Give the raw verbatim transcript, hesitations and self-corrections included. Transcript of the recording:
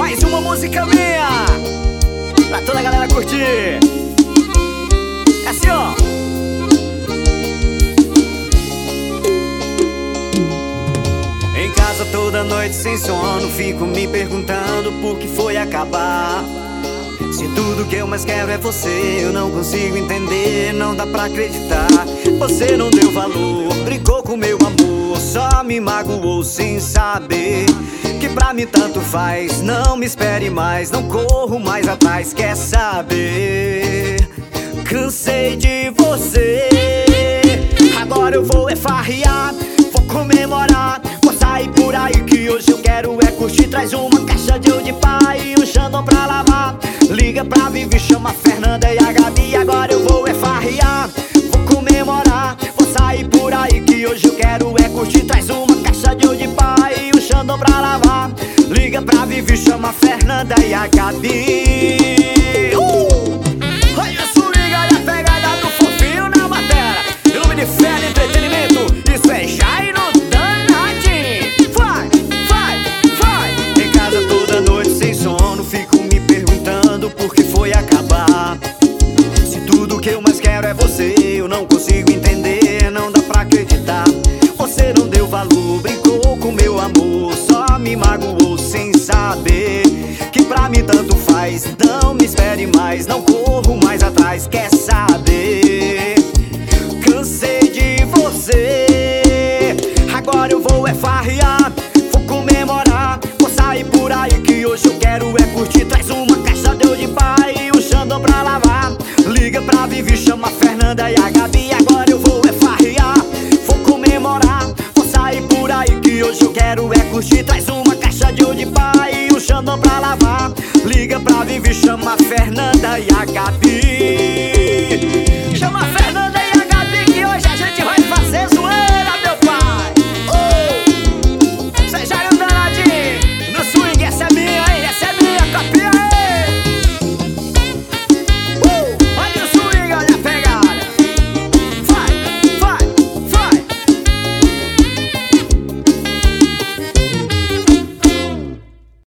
Mais uma música minha pra toda a galera curtir. É assim, ó. Em casa toda noite sem sono, fico me perguntando por que foi acabar. Se tudo que eu mais quero é você, eu não consigo entender, não dá pra acreditar. Você não deu valor, brincou com meu amor, só me magoou sem saber que pra mim tanto faz. Não me espere mais, não corro mais atrás, quer saber? Cansei de você, agora eu vou é farrear, vou comemorar, vou sair por aí que hoje eu quero é curtir. Traz uma caixa de de pai e um Xandão pra lavar. Liga pra Vivi, chama a Fernanda e a Gabi. Agora eu vou é farrear, vou comemorar, vou sair por aí que hoje eu quero é curtir. Traz uma caixa de de pai e um Xandão pra lavar. Liga pra Vivi, chama a Fernanda e a Gabi. uh! Olha a swinga e a pegada do fofinho na matéria. Em nome de fé, entretenimento, isso é Jairo Danadinho. Vai, vai, vai. Em casa toda noite sem sono, fico me perguntando por que foi acabar. Se tudo que eu mais quero é você, eu não consigo entender, não dá pra acreditar. Você não deu valor, brincou com meu amor, só me magoou sem saber que pra mim tanto faz. Não me espere mais, não corro mais atrás, quer saber? Cansei de você, agora eu vou é farrear, vou comemorar, vou sair por aí que hoje eu quero é curtir. Traz uma caixa de de pai e um Xandão pra lavar. Liga pra Vivi, chama a Fernanda e a Gabi. Agora eu vou é farrear, vou comemorar, vou sair por aí que hoje eu quero é curtir. Traz uma caixa de de pai e um Xandão pra lavar. Liga pra Vivi, chama a Fernanda e a Gabi.